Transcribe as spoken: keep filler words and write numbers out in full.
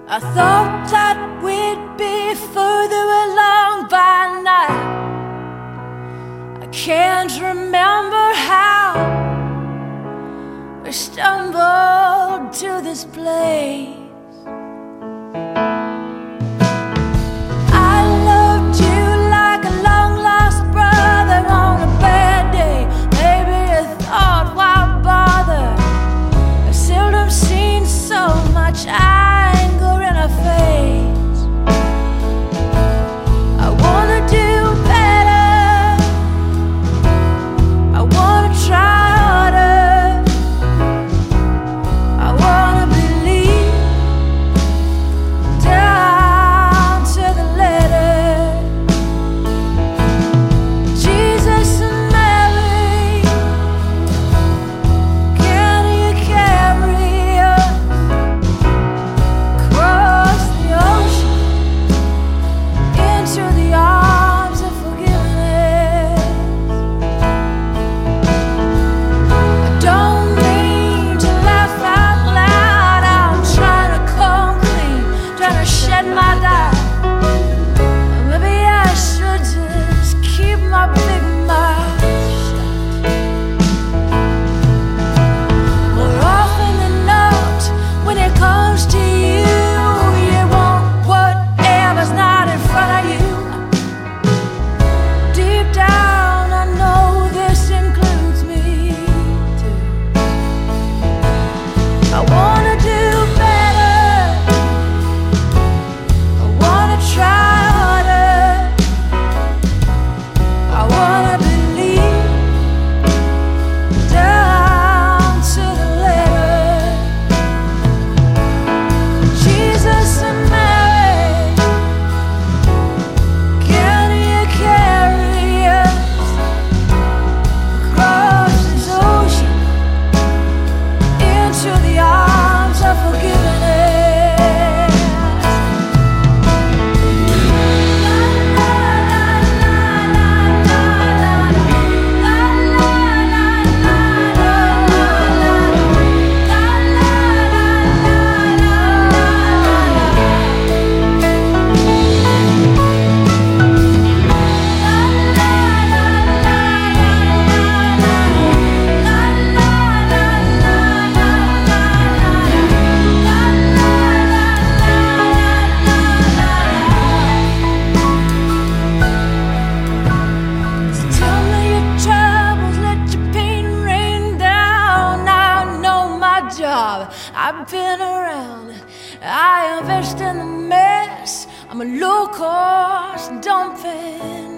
I thought that we'd be further along by now. I can't remember how we stumbled to this place. I loved you like a long-lost brother on a bad day. Maybe you thought, why bother? I've seldom seen so much anger in a face. I wanna do better, I wanna try harder, I wanna believe down to the letter. Jesus and Mary, can you carry us across the ocean into the arms of forgiveness? I don't mean to laugh out loud, I'm trying to come clean, trying to shed my doubt. Maybe I should just keep my big mouth shut. More often than not, when it comes to you, you want whatever's not in front of you. Deep down, I know this includes me too. I wanna do better, I wanna try harder, I wanna believe down to the letter. Jesus and Mary, can you carry us across this ocean into the arms of forgiveness? Tell me your troubles, let your pain rain down. I know my job, I've been around. I invest in the mess, I'm a low-cost dumping